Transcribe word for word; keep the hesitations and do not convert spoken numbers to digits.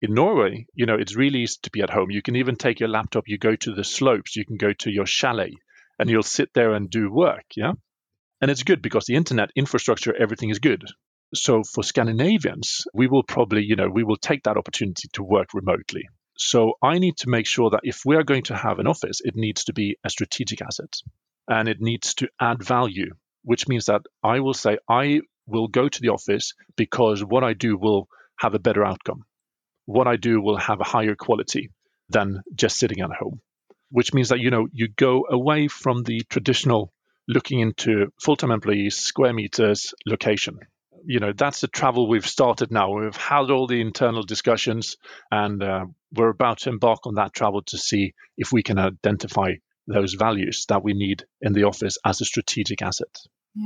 In Norway, you know, it's really easy to be at home. You can even take your laptop, you go to the slopes, you can go to your chalet, and you'll sit there and do work, yeah? And it's good because the internet infrastructure, everything is good. So for Scandinavians, we will probably, you know, we will take that opportunity to work remotely. So I need to make sure that if we are going to have an office, it needs to be a strategic asset and it needs to add value, which means that I will say I will go to the office because what I do will have a better outcome. What I do will have a higher quality than just sitting at home, which means that, you know, you go away from the traditional looking into full-time employees, square meters, location. You know, that's the travel we've started now. We've had all the internal discussions and uh, we're about to embark on that travel to see if we can identify those values that we need in the office as a strategic asset.